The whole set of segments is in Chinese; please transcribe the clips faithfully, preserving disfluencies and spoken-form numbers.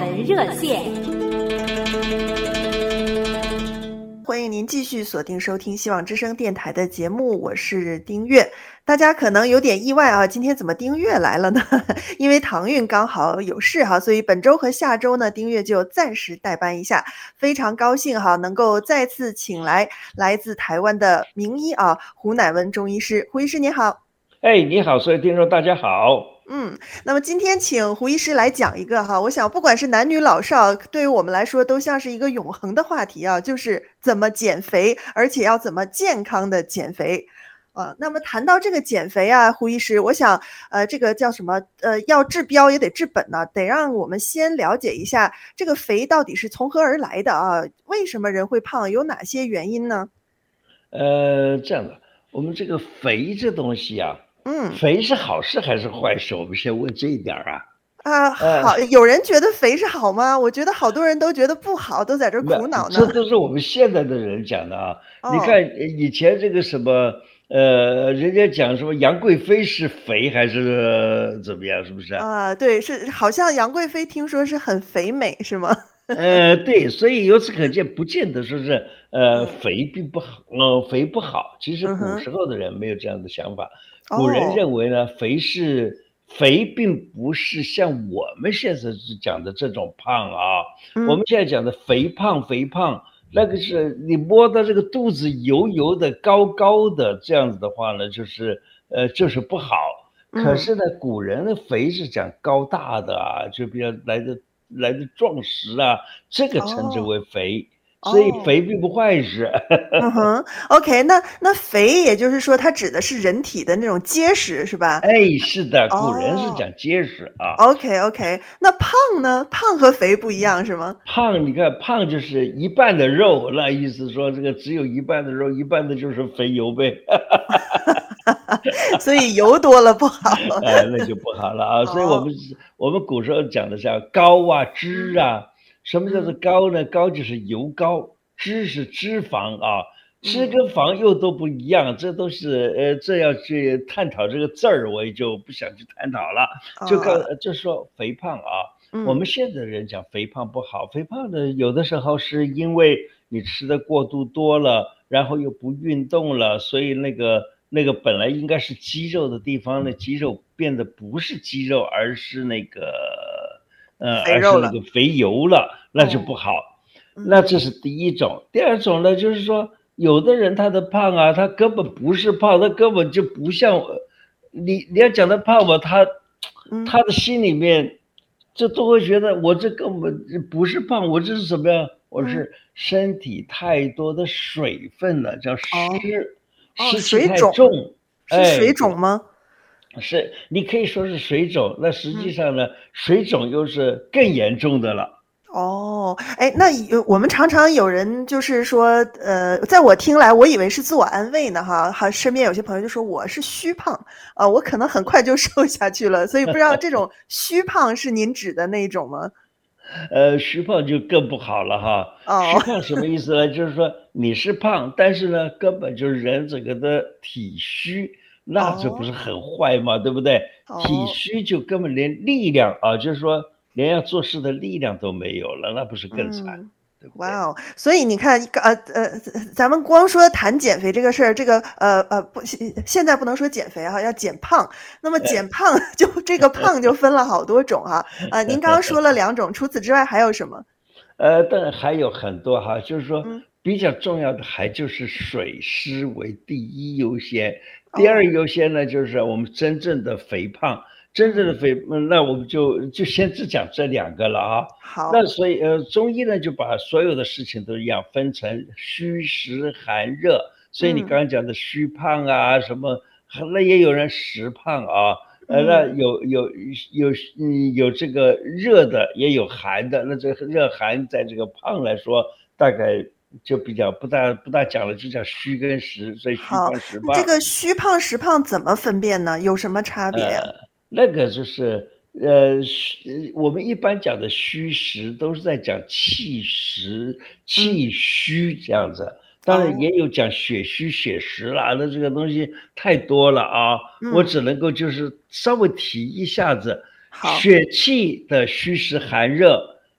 闻热线。 欢迎您继续锁定收听希望之声电台的节目，我是丁月。大家可能有点意外啊，今天怎么丁月来了呢？因为唐韵刚好有事哈，所以本周和下周呢，丁月就暂时代班一下。非常高兴哈，能够再次请来来自台湾的名医啊，胡乃文中医师。胡医师您好。 哎，你好，所有听众大家好。 嗯，那么今天请胡医师来讲一个哈，我想不管是男女老少，对于我们来说都像是一个永恒的话题啊，就是怎么减肥，而且要怎么健康的减肥。呃，那么谈到这个减肥啊，胡医师，我想呃，这个叫什么呃，要治标也得治本呢，得让我们先了解一下这个肥到底是从何而来的啊？为什么人会胖？有哪些原因呢？ 呃，这样的，我们这个肥这东西啊， 嗯， 肥是好事还是坏事？我们先问这一点啊。 啊，好，有人觉得肥是好吗？我觉得好多人都觉得不好，都在这苦恼呢。 这都是我们现在的人讲的啊。 哦、 你看以前这个什么，呃，人家讲什么杨贵妃是肥还是怎么样，是不是啊？对，是好像杨贵妃听说是很肥美，是吗？ 呃，对，所以由此可见，不见得说是呃肥并不好，呃肥不好。其实古时候的人没有这样的想法， 嗯、 古人认为呢，肥是肥，并不是像我们现在讲的这种胖啊。 嗯、 我们现在讲的肥胖，肥胖那个是你摸到这个肚子油油的、高高的这样子的话呢，就是呃就是不好。可是呢，古人的肥是讲高大的啊，就比较来的。来的壮实啊，这个称之为肥，哦、所以肥并不坏事。 嗯哼 ，OK， 那那肥也就是说，它指的是人体的那种结实，是吧？ 哎，是的，古人是讲结实啊。 哦、OK OK， 那胖呢？胖和肥不一样是吗？ 胖，你看胖就是一半的肉，那意思说这个只有一半的肉，一半的就是肥油呗。 所以油多了不好， 哎，那就不好了啊。所以我们我们古时候讲的像膏啊、脂啊，什么叫做膏呢？膏就是油膏，脂是脂肪啊，脂跟肪又都不一样，这都是呃，这要去探讨这个字儿，我也就不想去探讨了。就告就说肥胖啊，我们现在人讲肥胖不好，肥胖的有的时候是因为你吃的过度多了，然后又不运动了，所以那个。那个本来应该是肌肉的地方呢，肌肉变得不是肌肉，而是那个呃，而是那个肥油了，那就不好。哦、那这是第一种。第二种呢，就是说有的人他的胖啊，他根本不是胖，他根本就不像你你要讲他胖吧，他他的心里面就都会觉得我这根本不是胖，我这是什么呀？我是身体太多的水分了，叫湿。哦湿气太重， 是水肿吗？ 哎、是，你可以说是水肿，那实际上呢，嗯、水肿又是更严重的了。 哦，哎，那我们常常有人就是说，呃，在我听来，我以为是自我安慰呢，哈，哈，身边有些朋友就说我是虚胖啊、呃，我可能很快就瘦下去了，所以不知道这种虚胖是您指的那种吗？ 呃，虚胖就更不好了哈。 哦、 虚胖什么意思呢？就是说你是胖，但是呢，根本就是人整个的体虚，那这不是很坏吗？哦、对不对？哦、体虚就根本连力量啊，就是说连要做事的力量都没有了，那不是更惨？嗯哇哦！所以你看，呃呃，咱们光说谈减肥这个事儿，这个呃呃不，现在不能说减肥哈，要减胖。那么减胖就这个胖就分了好多种哈。呃，您刚刚说了两种，除此之外还有什么？ 呃，当然还有很多哈，就是说比较重要的还就是水湿为第一优先，第二优先呢就是我们真正的肥胖。真正的肥，那我们就就先只讲这两个了啊。 好， 那所以呃，中医呢就把所有的事情都一样分成虚实寒热。所以你刚刚讲的虚胖啊，嗯、什么，那也有人实胖啊，呃，那有有有嗯有这个热的，也有寒的。那这个热寒在这个胖来说，大概就比较不大不大讲了，就叫虚跟实，所以虚胖实胖。 这个虚胖实胖怎么分辨呢？有什么差别呀？ 呃那个就是呃，我们一般讲的虚实都是在讲气实、气虚这样子。嗯、当然也有讲血虚、血实啦，那这个东西太多了啊，嗯、我只能够就是稍微提一下子，血气的虚实寒热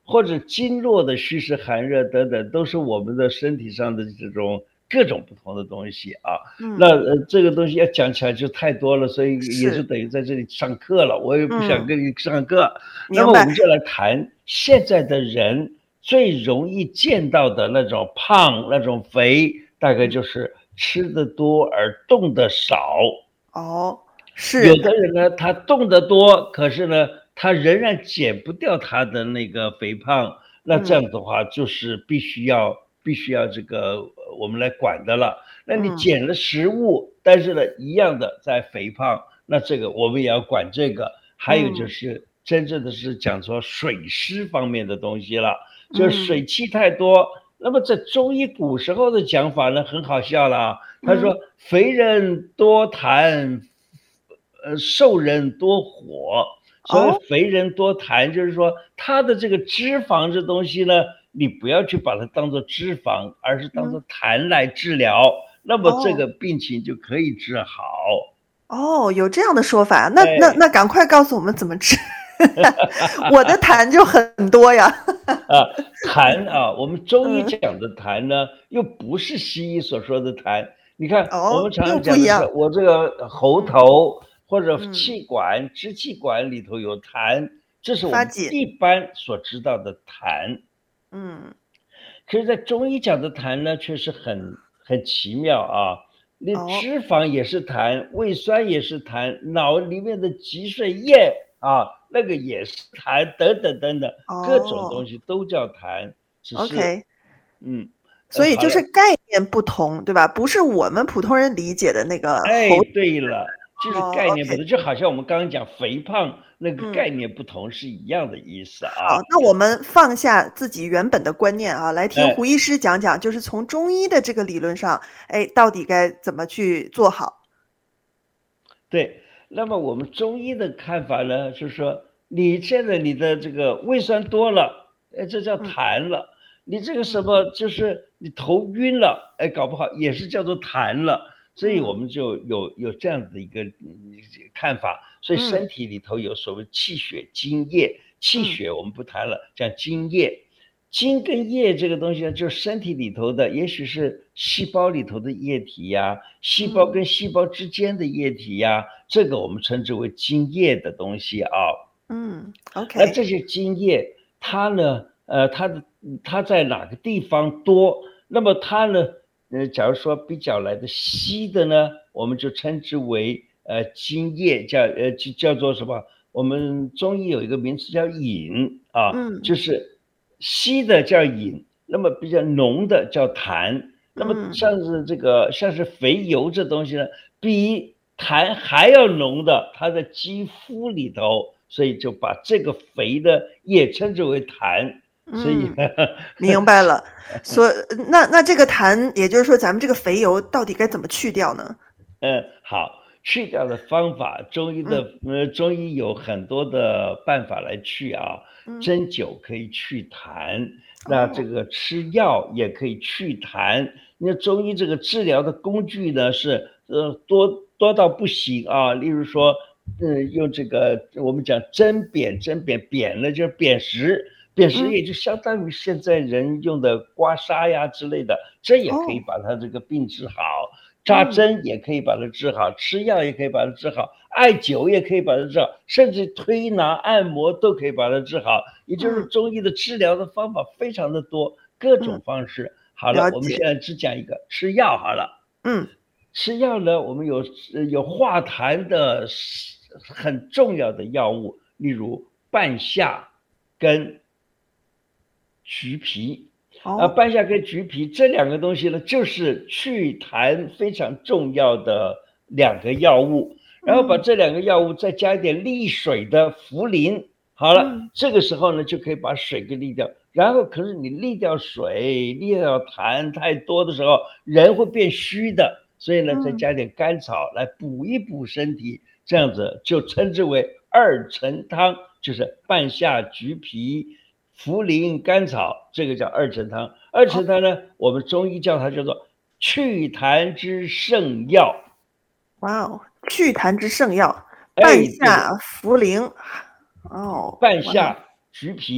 或者经络的虚实寒热等等，都是我们的身体上的这种各种不同的东西啊。那嗯， 呃，这个东西要讲起来就太多了，所以也就是， 等于在这里上课了，我也不想嗯， 跟你上课。那明白。 么我们就来谈现在的人最容易见到的那种胖、那种肥，大概嗯， 就是吃的多而动的少。 哦， 有是， 的人呢，他动得多，可是呢，他仍然减不掉他的那个肥胖，那这嗯， 样子的话，就是必须要必须要这个呃我们来管的了。那你嗯， 减了食物，但是呢，一样的在肥胖，那这个我们也要管这个。还有就嗯， 是真正的是讲说水湿方面的东西了，就是嗯， 水气太多。那么在中医古时候的讲法呢，很好笑了啊，他嗯， 说肥人多痰，呃，瘦人多火。所谓哦， 肥人多痰，就是说他的这个脂肪这东西呢，你不要去把它当做脂肪，而是当嗯， 做痰来治疗，那么这哦， 个病情就可以治好。 哦，有这样的说法，那那哎， 那赶快告诉我们怎么治。我的痰就很多呀。 啊，痰啊，我们中医嗯， 讲的痰呢，又不是西医所说的痰。你看，我们哦， 常又常讲的是不一样。 我这个喉嗯， 头或者嗯， 气管、支气管里头有痰，这是我们发紧。 一般所知道的痰。 嗯， 可是，在中医讲的痰呢，却是很很奇妙啊。你哦， 脂肪也是痰，胃酸也是痰，脑里面的脊髓液啊，那个也是痰，等等等等，各种东哦西都叫痰。只是， ，OK。 嗯，呃， 所以就是好了， 概念不同，对吧？不是我们普通人理解的那个哎， 喉。 对了，就是哦，OK。 概念不同，就好像我们刚刚讲肥胖那个嗯。 概念不同是一样的意思啊。 好，那我们放下自己原本的观念啊，来听胡哎， 医师讲讲，就是从中医的这个理论上，哎，到底该怎么去做好？ 对，那么我们中医的看法呢，就是说你现在你的这个胃酸多了，哎，这叫嗯， 痰了。你这个什嗯， 么，就是你头晕了，哎，搞不好也是叫做痰了。所以我嗯， 们就有有这样子的一个嗯看法。所以嗯， 身体里头有所谓气血津液，气嗯， 血我们不谈了，讲津液。津跟液这个东西呢，就是身体里头的，也许是细胞里头的液体呀，细胞嗯， 跟细胞之间的液体呀，这个我们称之为津液的东西啊。 嗯，OK。 那这些津液，它呢，呃，它的它在哪个地方多？那么它呢，呃，假如说比较来的稀的呢，我们就称之为呃津液，叫呃就叫做什么？我们中医有一个名词叫饮啊， 嗯， 就是稀的叫饮，那么比较浓的叫痰。那么嗯， 像是这个像是肥油这东西呢，比痰还要浓的，它在肌肤里头，所以就把这个肥的也称之为痰。所以嗯，明白了。所那那这个痰，也就是说咱们这个肥油到底该怎么去掉呢？ 嗯，好，去掉的方法，中医嗯， 的呃，中医有很多的办法来去啊。 嗯， 针灸可以祛痰，那这哦， 个吃药也可以祛痰。那中医这个治疗的工具呢，是呃多多到不行啊。例如说，嗯，用这个我们讲针砭，针砭砭呢就是砭石，砭石嗯， 也就相当于现在人用的刮痧呀之类的，这也可以哦， 把他这个病治好。扎嗯， 针也可以把它治好，吃药也可以把它治好，艾灸也可以把它治好，甚至推拿、按摩都可以把它治好。也就是嗯， 中医的治疗的方法非常的多，各嗯， 种方式。好了， 了解。 我们现在只讲一个吃药好了。 嗯， 吃药呢，我们有呃有化痰的很重要的药物，例如半夏跟橘皮。啊， 哦， 半夏跟橘皮这两个东西呢，就是祛痰非常重要的两个药物。然后把嗯， 这两个药物再加一点利水的茯苓，好了， 嗯， 这个时候呢就可以把水给利掉。然后可是你利掉水、利掉痰太多的时候，人会变虚的，所以呢再嗯， 加点甘草来补一补身体，这样子就称之为二陈汤，就是半夏、橘皮、茯苓、甘草，这个叫二陈汤。二哦， 陈汤呢，我们中医叫它叫做祛痰之圣药。 哇哦，祛痰之圣药，半哎，对的， 夏、茯苓。哦，哇哦。 半夏、橘皮、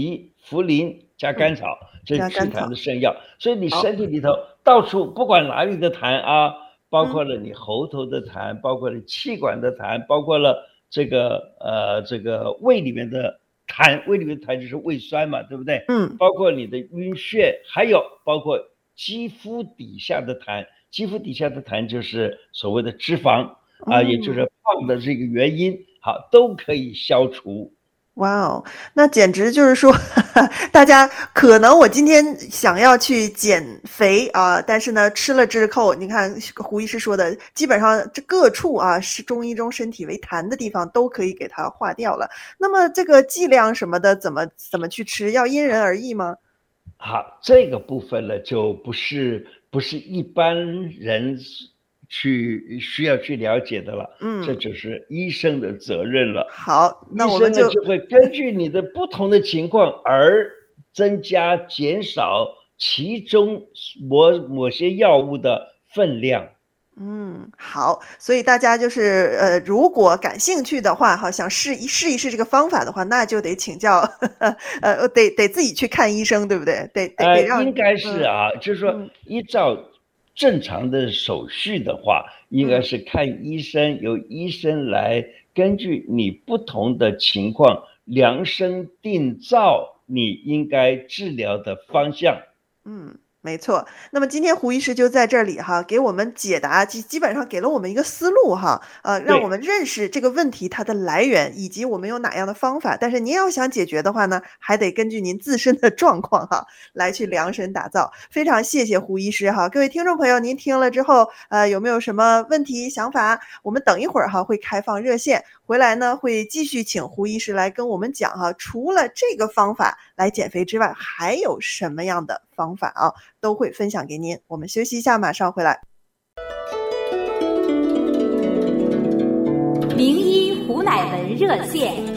茯苓加甘草，这是祛痰的圣药。所以你身体里头到处不管哪里的痰啊，包括了你喉头的痰，包括了气管的痰，包括了这个呃这个胃里面的痰，胃里面的痰就是胃酸嘛，对不对？ 嗯， 包括你的晕血，还有包括肌肤底下的痰，肌肤底下的痰就是所谓的脂肪啊，也就是胖的这个原因，好，都可以消除。 哇哦，那简直就是说大家可能我今天想要去减肥啊，但是呢，吃了之后，你看胡医师说的，基本上这各处啊，是中医中身体为痰的地方都可以给它化掉了。那么这个剂量什么的，怎么怎么去吃，要因人而异吗？ 好，这个部分呢，就不是不是一般人去需要去了解的了， 嗯， 这就是医生的责任了。 好，那医我们就生呢就会根据你的不同的情况而增加、减少其中某某些药物的分量。 嗯，好，所以大家就是呃，如果感兴趣的话哈，想试一试一试这个方法的话，那就得请教呃，得得自己去看医生，对不对？得得得呃， 让应该是嗯啊，就是说嗯依照正常的手续的话，应该嗯是看医生，由医生来根据你不同的情况量身定造你应该治疗的方向。 嗯，没错。那么今天胡医师就在这里哈，给我们解答，基基本上给了我们一个思路哈，呃，让我对， 们认识这个问题它的来源，以及我们有哪样的方法。但是您要想解决的话呢，还得根据您自身的状况哈，来去量身打造。非常谢谢胡医师哈，各位听众朋友，您听了之后，呃，有没有什么问题、想法？我们等一会儿哈会开放热线，回来呢会继续请胡医师来跟我们讲哈，除了这个方法来减肥之外，还有什么样的方法啊，都会分享给您。我们休息一下，马上回来。 名医胡乃文热线。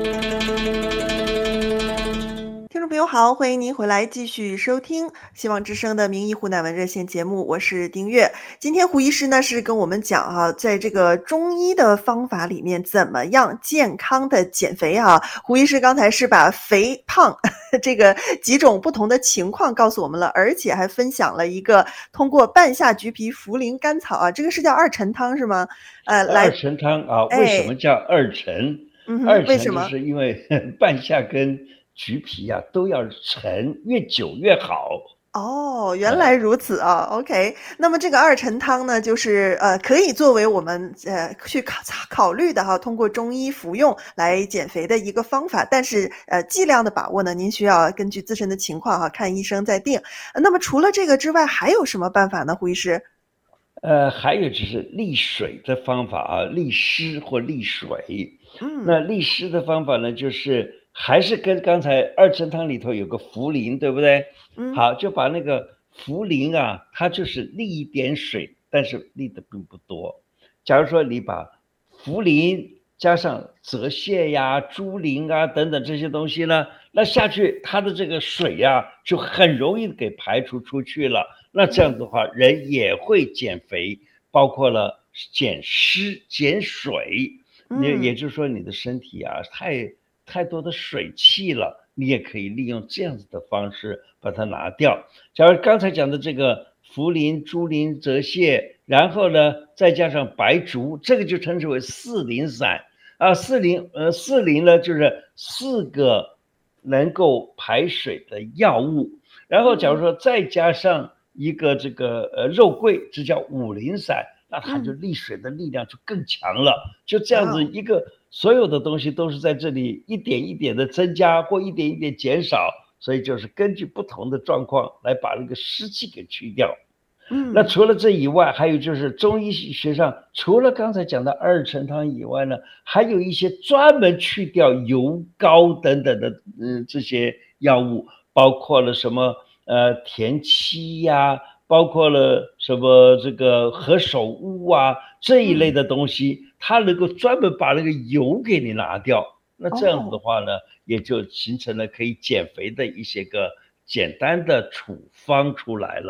听众朋友好，欢迎您回来继续收听希望之声的名医胡乃文热线节目，我是丁月。今天胡医师呢是跟我们讲哈、啊，在这个中医的方法里面，怎么样健康的减肥啊？胡医师刚才是把肥胖这个几种不同的情况告诉我们了，而且还分享了一个通过半夏橘皮、茯苓、甘草啊，这个是叫二陈汤是吗？呃，来， 二陈汤啊，为什么哎， 叫二陈？ 嗯哼，为二陈就什么？ 是因为半夏跟橘皮啊都要陈，越久越好。 哦，原来呃， 如此啊，OK。那么这个二陈汤呢，就是呃，可以作为我们呃去考考虑的哈，通过中医服用来减肥的一个方法。但是呃，剂量的把握呢，您需要根据自身的情况哈，看医生再定。呃那么除了这个之外，还有什么办法呢，胡医师？ 呃，还有就是利水的方法啊，利湿或利水。 嗯那利湿的方法呢，就是还是跟刚才二陈汤里头有个茯苓，对不对？ 嗯好，就把那个茯苓啊，它就是利一点水，但是利的并不多。假如说你把茯苓加上泽泻呀、猪苓啊等等这些东西呢，那下去它的这个水呀、就很容易给排除出去了。那这样的话，人也会减肥，包括了减湿、减水。也也嗯， 就是说，你的身体啊，太太多的水气了，你也可以利用这样子的方式把它拿掉。假如刚才讲的这个茯苓、猪苓、泽泻，然后呢再加上白术，这个就称之为四苓散啊。四苓呃四苓呢就是四个能够排水的药物，然后假如嗯说再加上一个这个呃肉桂，这叫五苓散。那它就嗯， 利水的力量就更强了。就这样哇哦， 子一个，所有的东西都是在这里一点一点的增加或一点一点减少，所以就是根据不同的状况来把那个湿气给去掉。那嗯除了这以外，还有就是中医学上，除了刚才讲的二陈汤以外呢，还有一些专门去掉油膏等等的，嗯，这些药物，包括了什么呃田七呀、包括了什么这个何首乌啊这一类嗯， 的东西，它能够专门把那个油给你拿掉。那这样子的哦。 话呢，也就形成了可以减肥的一些个简单的处方出来了。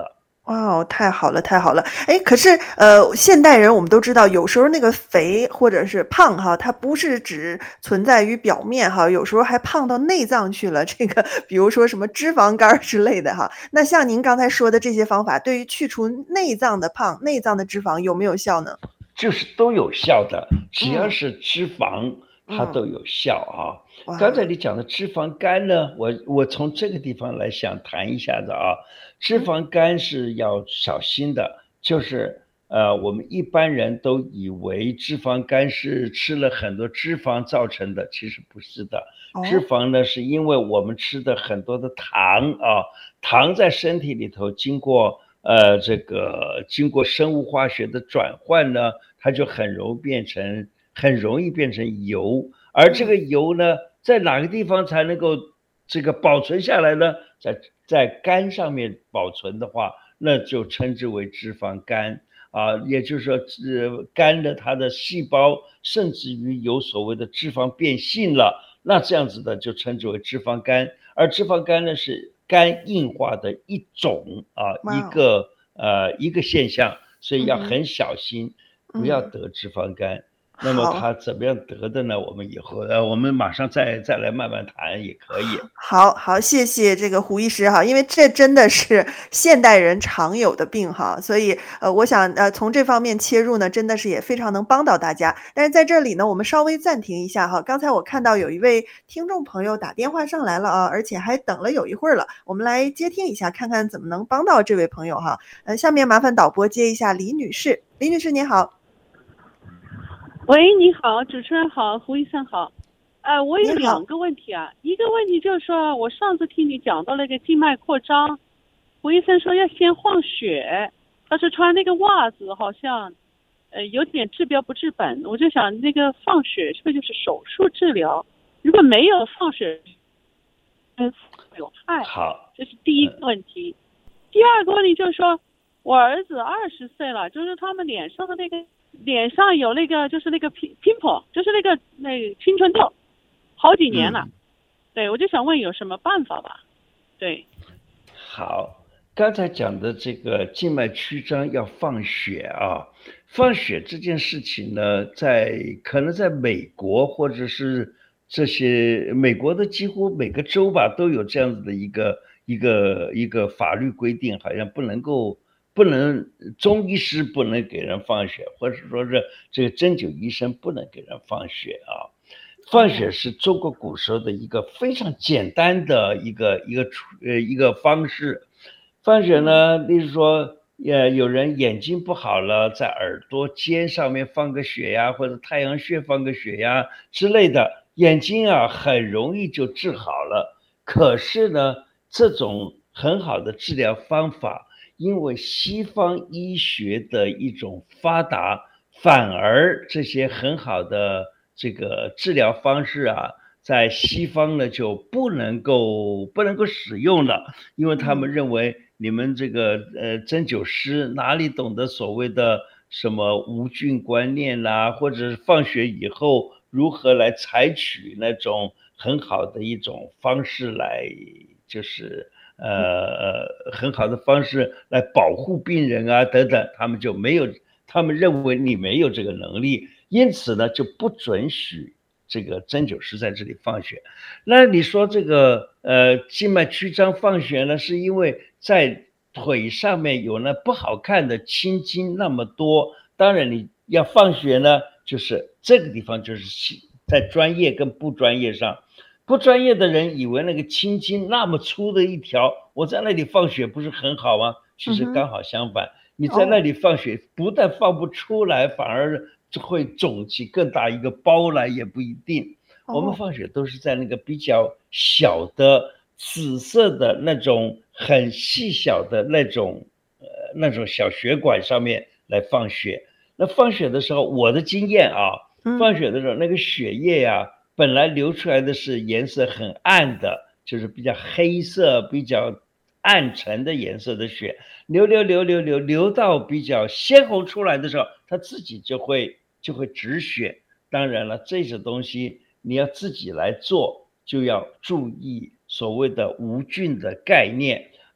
哇哦，太好了，太好了！哎，可是，呃，现代人我们都知道，有时候那个肥或者是胖哈，它不是只存在于表面哈，有时候还胖到内脏去了。这个比如说什么脂肪肝儿之类的哈。那像您刚才说的这些方法，对于去除内脏的胖、内脏的脂肪有没有效呢？ 就是都有效的，只要嗯是脂肪，它嗯， 都有效啊。刚才哇， 你讲的脂肪肝呢，我我从这个地方来想谈一下子啊。脂嗯肪肝是要小心的，就是呃，我们一般人都以为脂肪肝是吃了很多脂肪造成的，其实不是的。脂哦， 肪呢，是因为我们吃的很多的糖啊，糖在身体里头经过呃这个经过生物化学的转换呢，它就很容易变成很容易变成油，而这嗯个油呢，在哪个地方才能够这个保存下来呢？在在肝上面保存的话，那就称之为脂肪肝啊，也就是说，呃，肝的它的细胞甚至于有所谓的脂肪变性了，那这样子的就称之为脂肪肝。而脂肪肝呢是肝硬化的一种啊， 哇哦， 一个呃一个现象，所以嗯哼， 要很小心，不要嗯， 得脂肪肝。那么好。 他怎么样得的呢？我们以后呃，我们马上再再来慢慢谈也可以。 好好，谢谢这个胡医师哈，因为这真的是现代人常有的病哈，所以呃，我想呃从这方面切入呢，真的是也非常能帮到大家。但是在这里呢，我们稍微暂停一下哈，刚才我看到有一位听众朋友打电话上来了啊，而且还等了有一会儿了，我们来接听一下，看看怎么能帮到这位朋友哈。呃，下面麻烦导播接一下李女士，李女士您好， 喂，你好，主持人好，胡医生好。呃，我有您好， 两个问题啊，一个问题就是说，我上次听你讲到那个静脉扩张，胡医生说要先放血，他说穿那个袜子好像，呃，有点治标不治本。我就想那个放血是不是就是手术治疗？如果没有放血，嗯，有害， 好， 这是第一个问题。第二个问题就是说，我儿子二十岁了，就是他们脸上的那个脸上有那个就是那个 pim- pimple，就是那个那个青春痘，好几年了。 嗯。 对，我就想问有什么办法吧？对， 好，刚才讲的这个静脉曲张要放血啊，放血这件事情呢，在可能在美国或者是这些美国的几乎每个州吧，都有这样子的一个一个一个法律规定，好像不能够不能中医师不能给人放血，或者说是这个针灸医生不能给人放血啊。放血哦， 是中国古时候的一个非常简单的一个一个处呃一个方式。放血嗯， 呢，例如说，呃，有人眼睛不好了，在耳朵尖上面放个血呀，或者太阳穴放个血呀之类的，眼睛啊很容易就治好了。可是呢，这种很好的治疗方法，因为西方医学的一种发达，反而这些很好的这个治疗方式啊，在西方呢就不能够不能够使用了，因为他们嗯， 认为你们这个呃针灸师哪里懂得所谓的什么无菌观念啦，或者是放血以后如何来采取那种很好的一种方式来，就是呃呃很好的方式来保护病人啊等等，他们就没有，他们认为你没有这个能力，因此呢就不准许这个针灸师在这里放血。那你说这个呃静脉曲张放血呢，是因为在腿上面有那不好看的青筋那么多，当然你要放血呢，就是这个地方就是在专业跟不专业上。不专业的人以为那个青筋那么粗的一条，我在那里放血不是很好吗？其嗯哼， 实刚好相反，你在那哦， 里放血，不但放不出来，反而会肿起更大一个包来，也不一定。我们哦， 放血都是在那个比较小的紫色的那种很细小的那种呃那种小血管上面来放血。那放血的时候，我的经验啊， 嗯， 放血的时候那个血液呀、本来流出来的是颜色很暗的，就是比较黑色、比较暗沉的颜色的血，流流流流流流到比较鲜红出来的时候，它自己就会就会止血。当然了，这些东西你要自己来做，就要注意所谓的无菌的概念。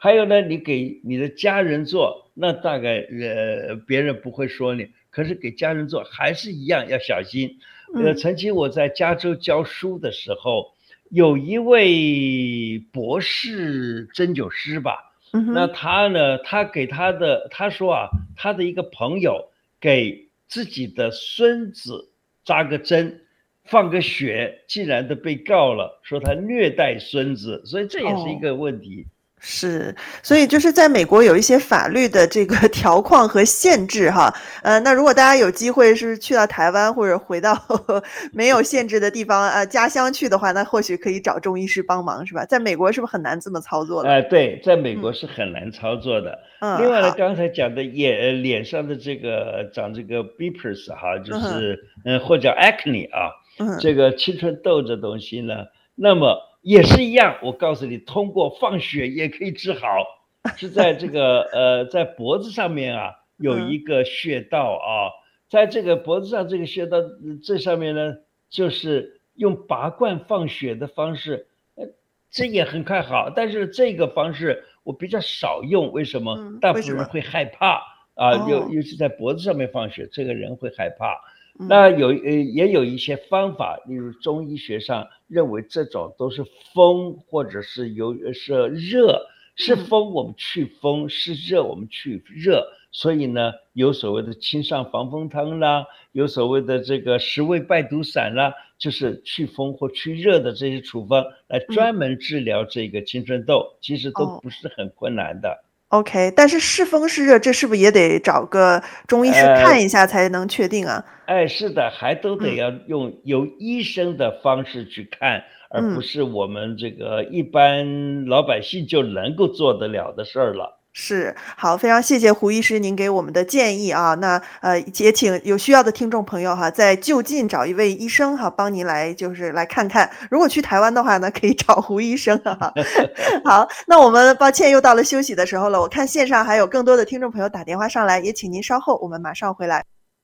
还有呢，你给你的家人做，那大概呃别人不会说你，可是给家人做还是一样要小心。呃， 嗯曾经我在加州教书的时候，有一位博士针灸师吧，那嗯哼， 他呢，他给他的他说啊，他的一个朋友给自己的孙子扎个针，放个血，竟然都被告了，说他虐待孙子，所以这也是一哦。 个问题。 是，所以就是在美国有一些法律的这个条框和限制哈，呃，那如果大家有机会是去到台湾或者回到没有限制的地方，呃，家乡去的话，那或许可以找中医师帮忙，是吧？在美国是不是很难这么操作了？ 哎，对，在美国嗯是很难操作的。 嗯， 另外呢， 好， 刚才讲的眼呃脸上的这个长这个 beepers 哈，就嗯哼是嗯或者 acne 啊， 嗯哼这个青春痘这东西呢，那么也是一样，我告诉你，通过放血也可以治好，是在这个呃在脖子上面啊有嗯一个穴道啊，在这个脖子上这个穴道呃这上面呢，就是用拔罐放血的方式。呃这也很快好，但是这个方式我比较少用，为什么？ 嗯， 大为什么？ 部分人会害怕啊，尤哦， 尤其在脖子上面放血，这个人会害怕。 嗯那有呃也有一些方法，例如中医学上认为这种都是风或者是有是热，是嗯风我们去风，是热我们去热，所以呢有所谓的清上防风汤啦，有所谓的这个十味败毒散啦，就是去风或去热的这些处方来嗯， 专门治疗这个青春痘，其实都哦不是很困难的。 ，OK，但是是风是热，这是不是也得找个中医师看呃， 一下才能确定啊？ 哎，是的，还都得嗯要用由医生的方式去看，而不嗯。 是我们这个一般老百姓就能够做得了的事儿了。 是，好，非常谢谢胡医师您给我们的建议啊。那呃，也请有需要的听众朋友哈，在就近找一位医生哈，帮您来就是来看看。如果去台湾的话呢，可以找胡医生哈。好，那我们抱歉又到了休息的时候了，我看线上还有更多的听众朋友打电话上来，也请您稍后，我们马上回来。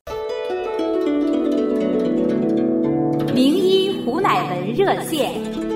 名医胡乃文热线。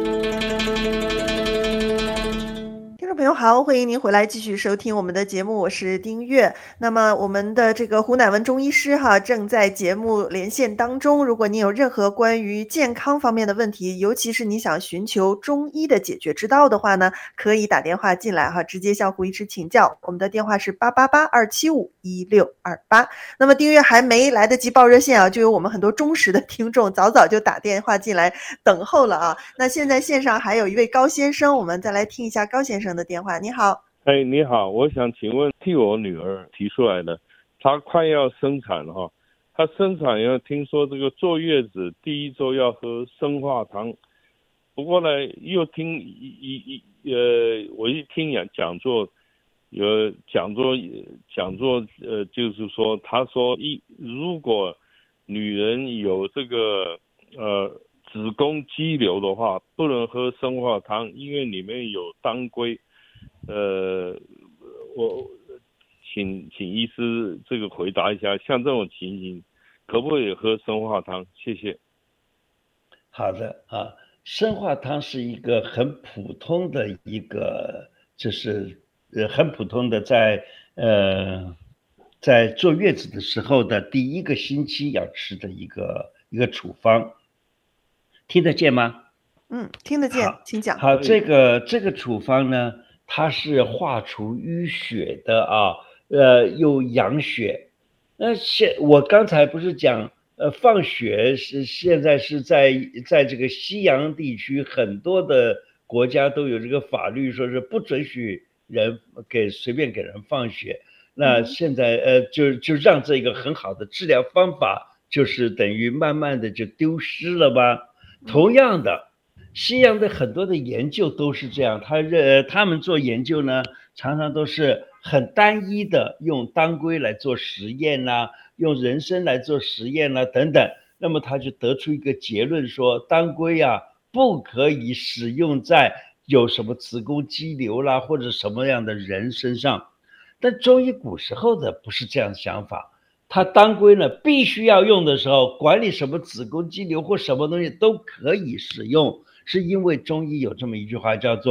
听众朋友好，欢迎您回来继续收听我们的节目，我是丁月。那么我们的这个胡乃文中医师哈，正在节目连线当中。如果您有任何关于健康方面的问题，尤其是你想寻求中医的解决之道的话呢，可以打电话进来哈，直接向胡医师请教。我们的电话是八八八二七五一六二八。那么丁月还没来得及报热线啊，就有我们很多忠实的听众早早就打电话进来等候了啊。那现在线上还有一位高先生，我们再来听一下高先生的电话。你好。 哎，你好，我想请问，替我女儿提出来的，她快要生产了哈，她生产要听说这个坐月子第一周要喝生化汤，不过呢，又听一一一呃，我一听讲讲座，有讲座讲座呃，就是说，他说一如果女人有这个呃子宫肌瘤的话，不能喝生化汤，因为里面有当归。呃，我请请医师这个回答一下，像这种情形，可不可以喝生化汤？谢谢。 好的啊，生化汤是一个很普通的一个，就是呃很普通的在呃在坐月子的时候的第一个星期要吃的一个一个处方，听得见吗？ 嗯，听得见， 好， 请讲。 好，这个这个处方呢，它是化除淤血的啊，呃，又养血。那现我刚才不是讲，呃，放血是现在是在在这个西洋地区很多的国家都有这个法律，说是不准许人给随便给人放血。那现在呃，就就让这个很好的治疗方法，就是等于慢慢的就丢失了吧。同样的。西洋的很多的研究都是这样，他认他们做研究呢，常常都是很单一的，用当归来做实验啦、啊，用人参来做实验啦、啊、等等，那么他就得出一个结论说，当归啊不可以使用在有什么子宫肌瘤啦或者什么样的人身上。但中医古时候的不是这样的想法，他当归呢必须要用的时候，管理什么子宫肌瘤或什么东西都可以使用。是因为中医有这么一句话叫做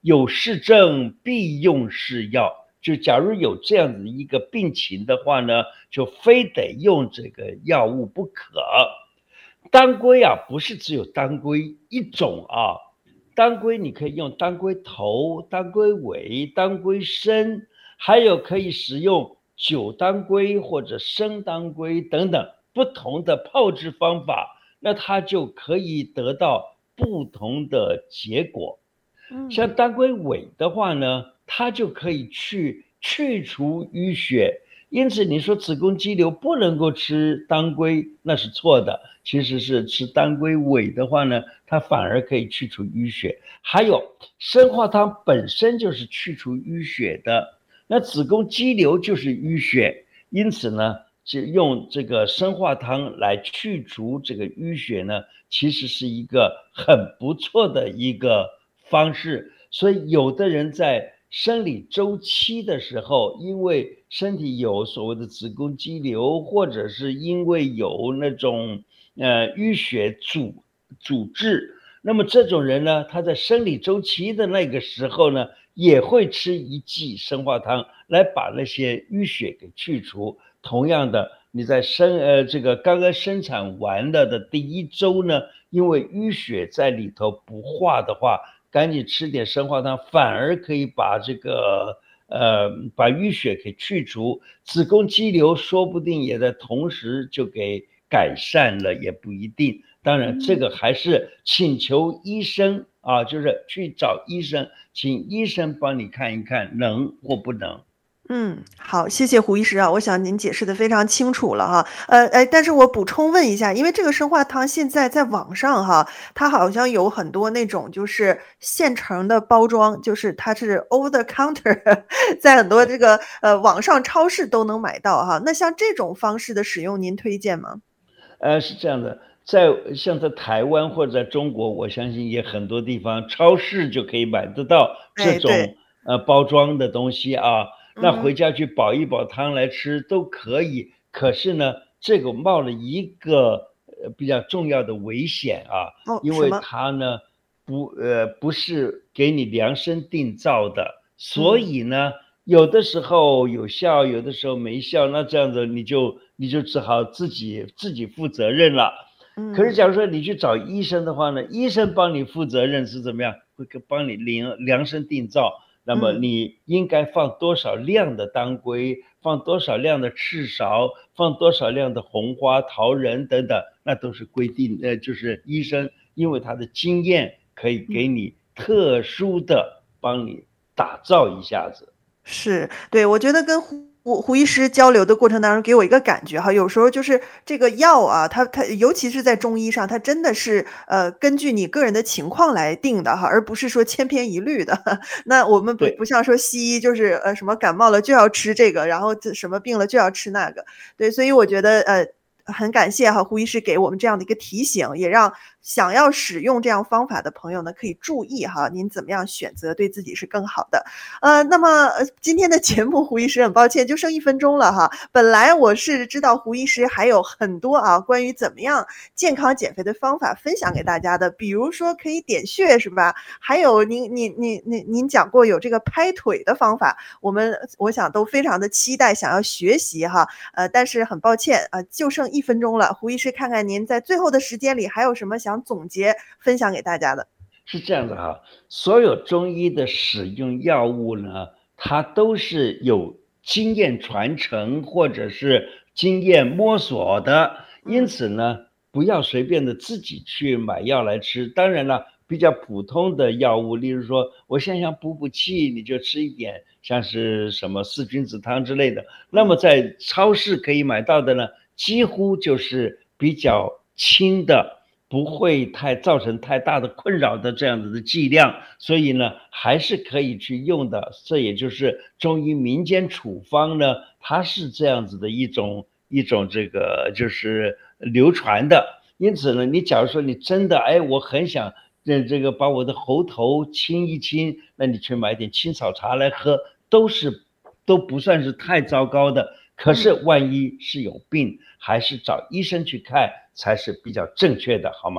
有是症必用是药，就假如有这样子一个病情的话呢，就非得用这个药物不可。当归啊，不是只有当归一种啊，当归你可以用当归头、当归尾、当归身，还有可以使用酒当归或者生当归等等不同的泡制方法，那它就可以得到不同的结果。像当归尾的话呢，它就可以去去除淤血，因此你说子宫肌瘤不能够吃当归，那是错的。其实是吃当归尾的话呢，它反而可以去除淤血。还有生化汤本身就是去除淤血的，那子宫肌瘤就是淤血，因此呢，就用这个生化汤来去除这个淤血呢，其实是一个很不错的一个方式。所以有的人在生理周期的时候，因为身体有所谓的子宫肌瘤，或者是因为有那种呃淤血阻阻滞，那么这种人呢，他在生理周期的那个时候呢，也会吃一剂生化汤来把那些淤血给去除。同样的，你在生呃这个刚刚生产完了的第一周呢，因为淤血在里头不化的话，赶紧吃点生化汤，反而可以把这个呃把淤血给去除，子宫肌瘤说不定也在同时就给改善了，也不一定。当然这个还是请求医生啊，就是去找医生，请医生帮你看一看能或不能。 嗯，好，谢谢胡医师啊，我想您解释的非常清楚了哈。呃，哎，但是我补充问一下，因为这个生化汤现在在网上哈，它好像有很多那种就是现成的包装，就是它是 over the counter， 在很多这个呃网上超市都能买到哈。那像这种方式的使用，您推荐吗？ 呃，是这样的，在像在台湾或者在中国，我相信也很多地方超市就可以买得到这种、 哎、 呃包装的东西啊。那回嗯家去煲一煲汤来吃都可以，可是呢，这个冒了一个呃比较重要的危险啊， 哦， 因为什么？ 它呢不呃不是给你量身定造的，所以呢，有的时候有效，有的时候没效，那这样子你就你就只好自己自己负责任了。可是假如说你去找医生的话呢，医生帮你负责任是怎么样？会帮你量量身定造。那么你应该放多少量的当归，放多少量的赤芍，放多少量的红花、桃仁等等，那都是规定，呃，就是医生因为他的经验可以给你特殊的帮你打造一下子。 是，对，我觉得跟胡胡医师交流的过程当中，给我一个感觉哈，有时候就是这个药啊，它它尤其是在中医上，它真的是呃根据你个人的情况来定的哈，而不是说千篇一律的。那我们不不像说西医就是呃什么感冒了就要吃这个，然后什么病了就要吃那个。对，所以我觉得呃很感谢哈胡医师给我们这样的一个提醒，也让想要使用这样方法的朋友呢可以注意哈，您怎么样选择对自己是更好的。呃，那么呃今天的节目胡医师很抱歉就剩一分钟了哈。本来我是知道胡医师还有很多啊关于怎么样健康减肥的方法分享给大家的，比如说可以点穴是吧？还有您您您您您讲过有这个拍腿的方法，我们我想都非常的期待想要学习哈。呃，但是很抱歉啊、呃，就剩一分钟了，胡医师看看您在最后的时间里还有什么想总结分享给大家的。 是这样的哈，所有中医的使用药物呢，它都是有经验传承或者是经验摸索的，因此呢，不要随便的自己去买药来吃。当然了，比较普通的药物，例如说我现在想补补气，你就吃一点像是什么四君子汤之类的。那么在超市可以买到的呢，几乎就是比较轻的，不会太造成太大的困扰的这样子的剂量，所以呢还是可以去用的。这也就是中医民间处方呢，它是这样子的一种一种这个就是流传的。因此呢，你假如说你真的哎，我很想这这个把我的喉头清一清，那你去买点青草茶来喝，都是都不算是太糟糕的。可是万一是有病，还是找医生去看才是比较正确的，好吗？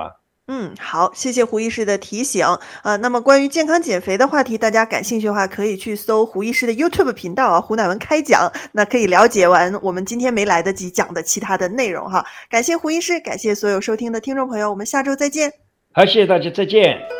嗯，好，谢谢胡医师的提醒。呃，那么关于健康减肥的话题，大家感兴趣的话，可以去搜胡医师的 YouTube 频道啊，胡乃文开讲，那可以了解完我们今天没来得及讲的其他的内容哈。感谢胡医师，感谢所有收听的听众朋友，我们下周再见。 好，谢谢大家，再见。